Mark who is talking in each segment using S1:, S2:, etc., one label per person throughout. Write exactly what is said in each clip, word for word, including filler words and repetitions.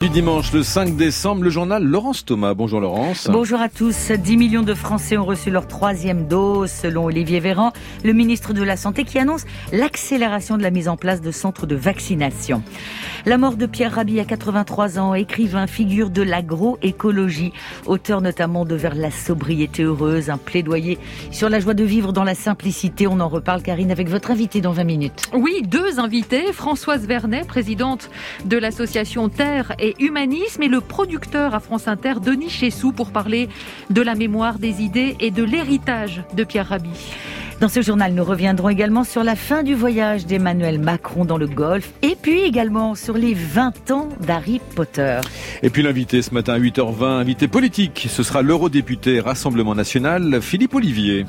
S1: Du dimanche, le cinq décembre, le journal Laurence Thomas. Bonjour Laurence.
S2: Bonjour à tous. dix millions de Français ont reçu leur troisième dose, selon Olivier Véran, le ministre de la Santé, qui annonce l'accélération de la mise en place de centres de vaccination. La mort de Pierre Rabhi à quatre-vingt-trois ans, écrivain, figure de l'agroécologie, auteur notamment de Vers la sobriété heureuse, un plaidoyer sur la joie de vivre dans la simplicité. On en reparle, Karine, avec votre invité dans vingt minutes.
S3: Oui, deux invités. Françoise Vernet, présidente de l'association Terre et Humanisme, et le producteur à France Inter, Denis Chessou, pour parler de la mémoire, des idées et de l'héritage de Pierre Rabhi.
S2: Dans ce journal, nous reviendrons également sur la fin du voyage d'Emmanuel Macron dans le Golfe et puis également sur les vingt ans d'Harry Potter.
S1: Et puis l'invité ce matin à huit heures vingt, invité politique, ce sera l'eurodéputé Rassemblement National, Philippe Ollivier.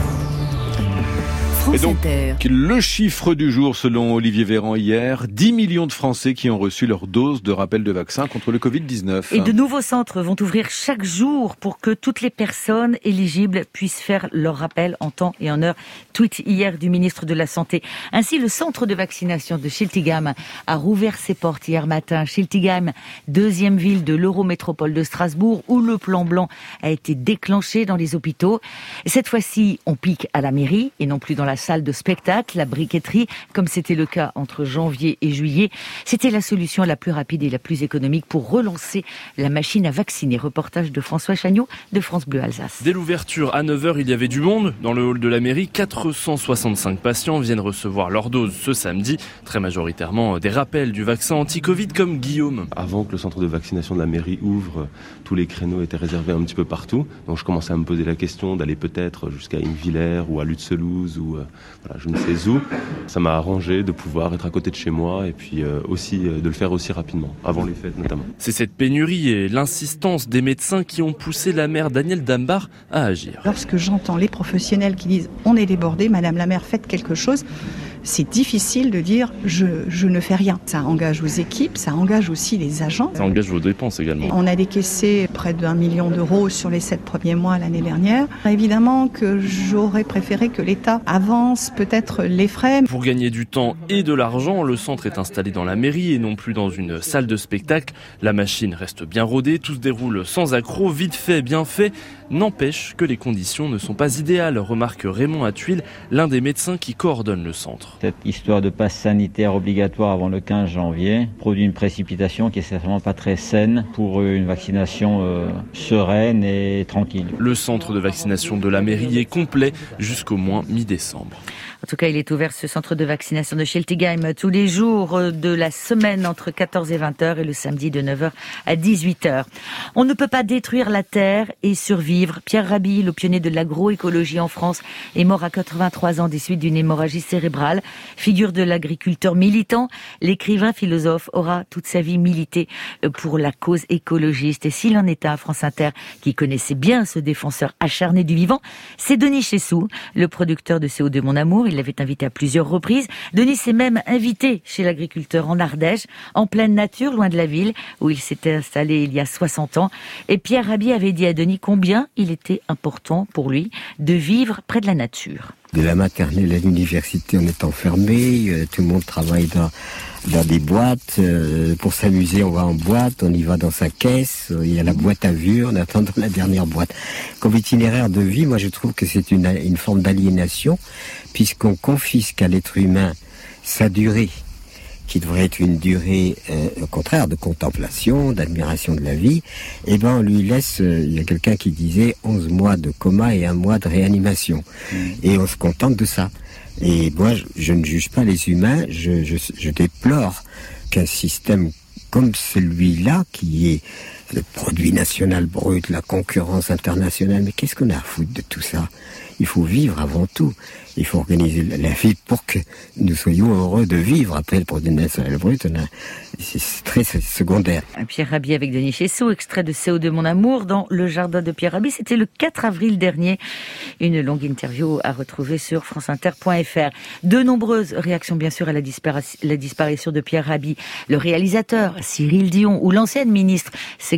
S1: Et donc, le chiffre du jour, selon Olivier Véran hier, dix millions de Français qui ont reçu leur dose de rappel de vaccin contre le covid dix-neuf.
S2: Et de nouveaux centres vont ouvrir chaque jour pour que toutes les personnes éligibles puissent faire leur rappel en temps et en heure. Tweet hier du ministre de la Santé. Ainsi, le centre de vaccination de Schiltigheim a rouvert ses portes hier matin. Schiltigheim, deuxième ville de l'Eurométropole de Strasbourg, où le plan blanc a été déclenché dans les hôpitaux. Cette fois-ci, on pique à la mairie et non plus dans la salle de spectacle, la briqueterie, comme c'était le cas entre janvier et juillet. C'était la solution la plus rapide et la plus économique pour relancer la machine à vacciner. Reportage de François Chagnot de France Bleu Alsace.
S4: Dès l'ouverture à neuf heures, il y avait du monde dans le hall de la mairie. quatre cent soixante-cinq patients viennent recevoir leur dose ce samedi. Très majoritairement des rappels du vaccin anti-Covid comme Guillaume.
S5: Avant que le centre de vaccination de la mairie ouvre, tous les créneaux étaient réservés un petit peu partout. Donc je commençais à me poser la question d'aller peut-être jusqu'à Innevillers ou à Lutzelouse ou euh, voilà, je ne sais où. Ça m'a arrangé de pouvoir être à côté de chez moi et puis euh, aussi euh, de le faire aussi rapidement, avant les fêtes notamment.
S4: C'est cette pénurie et l'insistance des médecins qui ont poussé la maire Danielle Dambar à agir.
S6: Lorsque j'entends les professionnels qui disent « on est débordé, madame la maire, faites quelque chose », c'est difficile de dire je, je ne fais rien. Ça engage aux équipes, ça engage aussi les agents.
S4: Ça engage vos dépenses également.
S6: On a décaissé près d'un million d'euros sur les sept premiers mois l'année dernière. Évidemment que j'aurais préféré que l'État avance peut-être les frais.
S4: Pour gagner du temps et de l'argent, le centre est installé dans la mairie et non plus dans une salle de spectacle. La machine reste bien rodée, tout se déroule sans accroc, vite fait, bien fait. N'empêche que les conditions ne sont pas idéales, remarque Raymond Attuil, l'un des médecins qui coordonne le centre.
S7: Cette histoire de passe sanitaire obligatoire avant le quinze janvier produit une précipitation qui est certainement pas très saine pour une vaccination euh, sereine et tranquille.
S4: Le centre de vaccination de la mairie est complet jusqu'au moins mi-décembre.
S2: En tout cas, il est ouvert, ce centre de vaccination de Schiltigheim, tous les jours de la semaine entre quatorze et vingt heures et le samedi de neuf heures à dix-huit heures. On ne peut pas détruire la terre et survivre. Pierre Rabhi, le pionnier de l'agroécologie en France, est mort à quatre-vingt-trois ans des suites d'une hémorragie cérébrale. Figure de l'agriculteur militant, l'écrivain philosophe aura toute sa vie milité pour la cause écologiste. Et s'il en est un à France Inter qui connaissait bien ce défenseur acharné du vivant, c'est Denis Chessou, le producteur de C O deux Mon Amour. Il l'avait invité à plusieurs reprises. Denis s'est même invité chez l'agriculteur en Ardèche, en pleine nature, loin de la ville, où il s'était installé il y a soixante ans. Et Pierre Rabhi avait dit à Denis combien il était important pour lui de vivre près de la nature.
S8: De la maternelle à l'université, on est enfermé, euh, tout le monde travaille dans, dans des boîtes. Euh, pour s'amuser, on va en boîte, on y va dans sa caisse, euh, il y a la boîte à vue, on attend dans la dernière boîte. Comme itinéraire de vie, moi je trouve que c'est une, une forme d'aliénation, puisqu'on confisque à l'être humain sa durée, qui devrait être une durée, euh, au contraire, de contemplation, d'admiration de la vie, et ben on lui laisse, euh, il y a quelqu'un qui disait onze mois de coma et un mois de réanimation. Mmh. Et on se contente de ça. Et moi, je, je ne juge pas les humains, je, je, je déplore qu'un système comme celui-là, qui est le produit national brut, la concurrence internationale, mais qu'est-ce qu'on a à foutre de tout ça ? Il faut vivre avant tout. Il faut organiser la vie pour que nous soyons heureux de vivre. Après, le produit national brut, on a, c'est très secondaire.
S2: Pierre Rabhi avec Denis Chessou, extrait de C O deux Mon Amour dans le jardin de Pierre Rabhi. C'était le quatre avril dernier. Une longue interview à retrouver sur franceinter point f r. De nombreuses réactions, bien sûr, à la, dispari- la disparition de Pierre Rabhi. Le réalisateur, Cyril Dion, ou l'ancienne ministre, Ségolène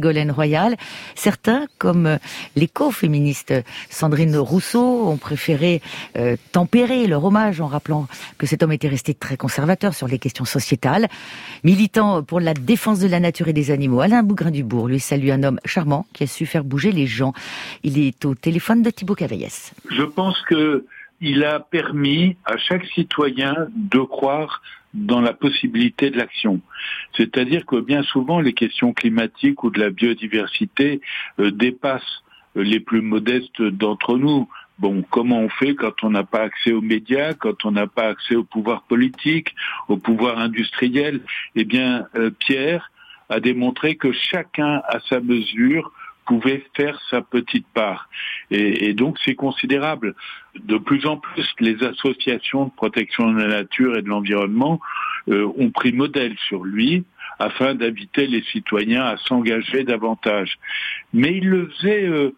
S2: Ségolène Royal. Certains, comme l'éco-féministe Sandrine Rousseau, ont préféré euh, tempérer leur hommage en rappelant que cet homme était resté très conservateur sur les questions sociétales. Militant pour la défense de la nature et des animaux, Alain Bougrain-Dubourg lui salue un homme charmant qui a su faire bouger les gens. Il est au téléphone de Thibaut Cavaillès.
S9: Je pense que il a permis à chaque citoyen de croire dans la possibilité de l'action. C'est-à-dire que bien souvent, les questions climatiques ou de la biodiversité euh, dépassent euh, les plus modestes d'entre nous. Bon, comment on fait quand on n'a pas accès aux médias, quand on n'a pas accès au pouvoir politique, au pouvoir industriel ? Eh bien, euh, Pierre a démontré que chacun, à sa mesure, pouvait faire sa petite part. Et, et donc, c'est considérable. De plus en plus, les associations de protection de la nature et de l'environnement euh, ont pris modèle sur lui afin d'inviter les citoyens à s'engager davantage. Mais il le faisait euh,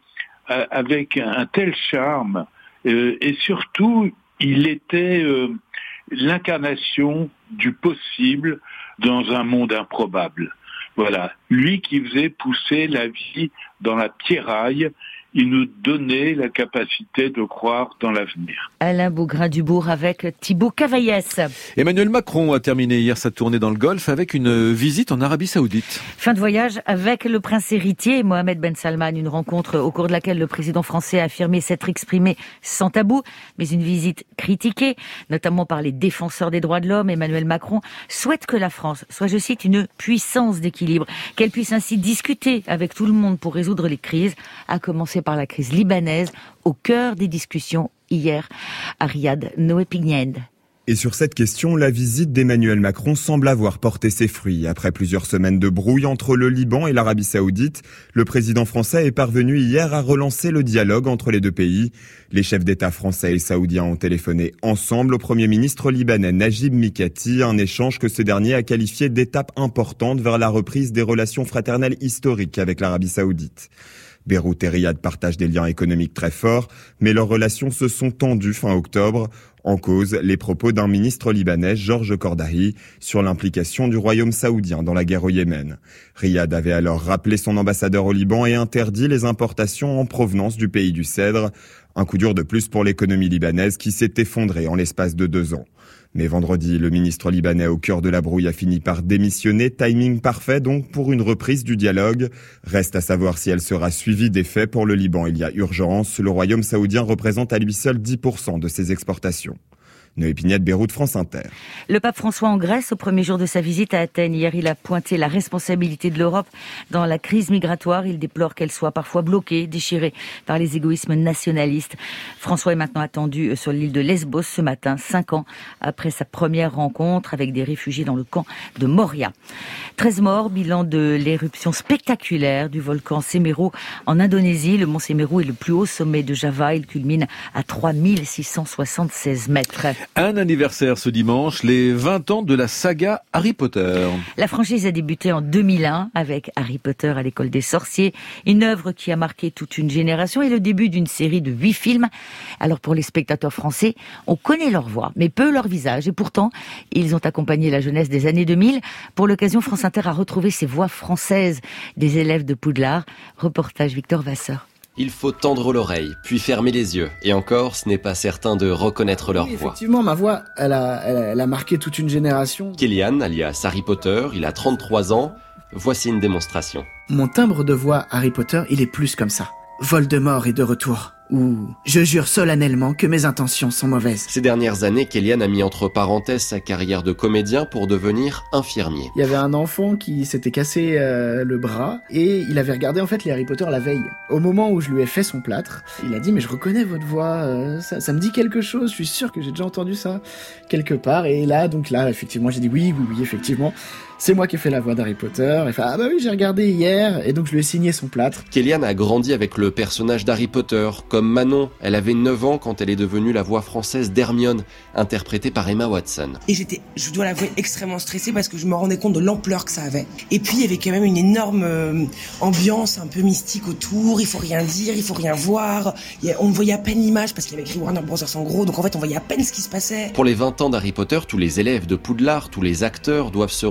S9: avec un tel charme euh, et surtout, il était euh, l'incarnation du possible dans un monde improbable. Voilà, lui qui faisait pousser la vie dans la pierraille, il nous donnait la capacité de croire dans l'avenir.
S2: Alain Bougrain-Dubourg avec Thibaut Cavaillès.
S1: Emmanuel Macron a terminé hier sa tournée dans le Golfe avec une visite en Arabie Saoudite.
S2: Fin de voyage avec le prince héritier Mohammed Ben Salman, une rencontre au cours de laquelle le président français a affirmé s'être exprimé sans tabou, mais une visite critiquée, notamment par les défenseurs des droits de l'homme. Emmanuel Macron souhaite que la France soit, je cite, une puissance d'équilibre, qu'elle puisse ainsi discuter avec tout le monde pour résoudre les crises, à commencer par la crise libanaise, au cœur des discussions hier à Riyad. Noé Pignède.
S10: Et sur cette question, la visite d'Emmanuel Macron semble avoir porté ses fruits. Après plusieurs semaines de brouille entre le Liban et l'Arabie Saoudite, le président français est parvenu hier à relancer le dialogue entre les deux pays. Les chefs d'État français et saoudiens ont téléphoné ensemble au Premier ministre libanais Najib Mikati, un échange que ce dernier a qualifié d'étape importante vers la reprise des relations fraternelles historiques avec l'Arabie Saoudite. Beyrouth et Riyad partagent des liens économiques très forts, mais leurs relations se sont tendues fin octobre. En cause, les propos d'un ministre libanais, Georges Kordahi, sur l'implication du royaume saoudien dans la guerre au Yémen. Riyad avait alors rappelé son ambassadeur au Liban et interdit les importations en provenance du pays du Cèdre. Un coup dur de plus pour l'économie libanaise qui s'est effondrée en l'espace de deux ans. Mais vendredi, le ministre libanais au cœur de la brouille a fini par démissionner. Timing parfait donc pour une reprise du dialogue. Reste à savoir si elle sera suivie des faits. Pour le Liban, il y a urgence. Le royaume saoudien représente à lui seul dix pour cent de ses exportations. Noé Pignède, Beyrouth, France Inter.
S2: Le pape François en Grèce, au premier jour de sa visite à Athènes. Hier, il a pointé la responsabilité de l'Europe dans la crise migratoire. Il déplore qu'elle soit parfois bloquée, déchirée par les égoïsmes nationalistes. François est maintenant attendu sur l'île de Lesbos ce matin, cinq ans après sa première rencontre avec des réfugiés dans le camp de Moria. treize morts, bilan de l'éruption spectaculaire du volcan Semeru en Indonésie. Le mont Semeru est le plus haut sommet de Java. Il culmine à trois mille six cent soixante-seize mètres.
S1: Un anniversaire ce dimanche, les vingt ans de la saga Harry Potter.
S2: La franchise a débuté en deux mille un avec Harry Potter à l'école des sorciers, une œuvre qui a marqué toute une génération et le début d'une série de huit films. Alors pour les spectateurs français, on connaît leur voix, mais peu leur visage. Et pourtant, ils ont accompagné la jeunesse des années deux mille. Pour l'occasion, France Inter a retrouvé ces voix françaises des élèves de Poudlard. Reportage Victor Vasseur.
S11: Il faut tendre l'oreille, puis fermer les yeux. Et encore, ce n'est pas certain de reconnaître leur
S12: oui,
S11: voix.
S12: Effectivement, ma voix, elle a, elle, a, elle a marqué toute une génération.
S11: Kélian, alias Harry Potter, il a trente-trois ans. Voici une démonstration.
S12: Mon timbre de voix Harry Potter, il est plus comme ça. Voldemort est de retour. Ou je jure solennellement que mes intentions sont mauvaises.
S11: Ces dernières années, Kélian a mis entre parenthèses sa carrière de comédien pour devenir infirmier.
S12: Il y avait un enfant qui s'était cassé euh, le bras et il avait regardé en fait les Harry Potter la veille. Au moment où je lui ai fait son plâtre, il a dit mais je reconnais votre voix, euh, ça, ça me dit quelque chose, je suis sûr que j'ai déjà entendu ça quelque part. Et là, donc là, effectivement, j'ai dit oui, oui, oui, effectivement. C'est moi qui ai fait la voix d'Harry Potter. Et fait, ah bah oui, j'ai regardé hier. Et donc je lui ai signé son plâtre.
S11: Kélian a grandi avec le personnage d'Harry Potter. Comme Manon, elle avait neuf ans quand elle est devenue la voix française d'Hermione, interprétée par Emma Watson.
S13: Et j'étais, je dois l'avouer, extrêmement stressée parce que je me rendais compte de l'ampleur que ça avait. Et puis il y avait quand même une énorme euh, ambiance un peu mystique autour. Il faut rien dire, il faut rien voir. Il y a, on voyait à peine l'image parce qu'il y avait écrit Warner Bros en gros. Donc en fait, on voyait à peine ce qui se passait.
S11: Pour les vingt ans d'Harry Potter, tous les élèves de Poudlard, tous les acteurs doivent se retrouver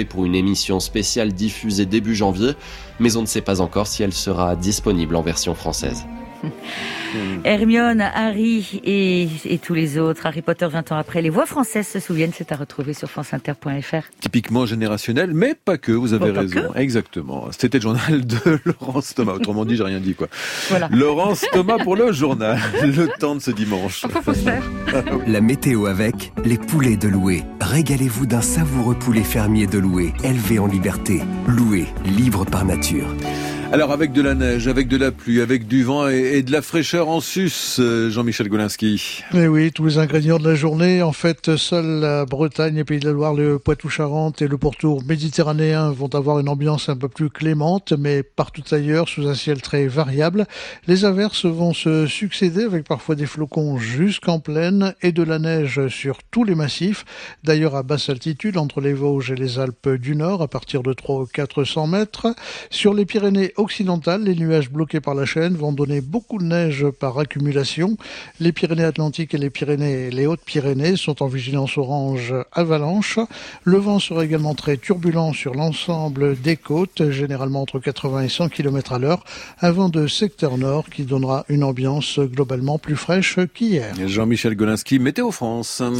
S11: pour une émission spéciale diffusée début janvier, mais on ne sait pas encore si elle sera disponible en version française.
S2: Hermione, Harry et, et tous les autres. Harry Potter vingt ans après. Les voix françaises se souviennent, c'est à retrouver sur franceinter point f r.
S1: Typiquement générationnel, mais pas que, vous avez
S2: bon,
S1: raison. Exactement. C'était le journal de Laurence Thomas. Autrement dit, j'ai rien dit, quoi.
S2: Voilà.
S1: Laurence Thomas pour le journal. Le temps de ce dimanche.
S3: Enfin, faut se faire.
S14: La météo avec les poulets de Loué. Régalez-vous d'un savoureux poulet fermier de Loué, élevé en liberté. Loué, libre par nature.
S1: Alors avec de la neige, avec de la pluie, avec du vent et, et de la fraîcheur en sus, Jean-Michel Golinski.
S15: Eh oui, tous les ingrédients de la journée. En fait, seule la Bretagne, les Pays de la Loire, le Poitou-Charentes et le pourtour méditerranéen vont avoir une ambiance un peu plus clémente, mais partout ailleurs, sous un ciel très variable. Les averses vont se succéder avec parfois des flocons jusqu'en plaine et de la neige sur tous les massifs. D'ailleurs, à basse altitude, entre les Vosges et les Alpes du Nord, à partir de trois cents ou quatre cents mètres. Sur les Pyrénées occidentales, les nuages bloqués par la chaîne vont donner beaucoup de neige par accumulation. Les Pyrénées-Atlantiques et les Pyrénées, les Hautes-Pyrénées sont en vigilance orange avalanche. Le vent sera également très turbulent sur l'ensemble des côtes, généralement entre quatre-vingts et cent kilomètres à l'heure, un vent de secteur nord qui donnera une ambiance globalement plus fraîche qu'hier.
S1: Jean-Michel Golinski, Météo France.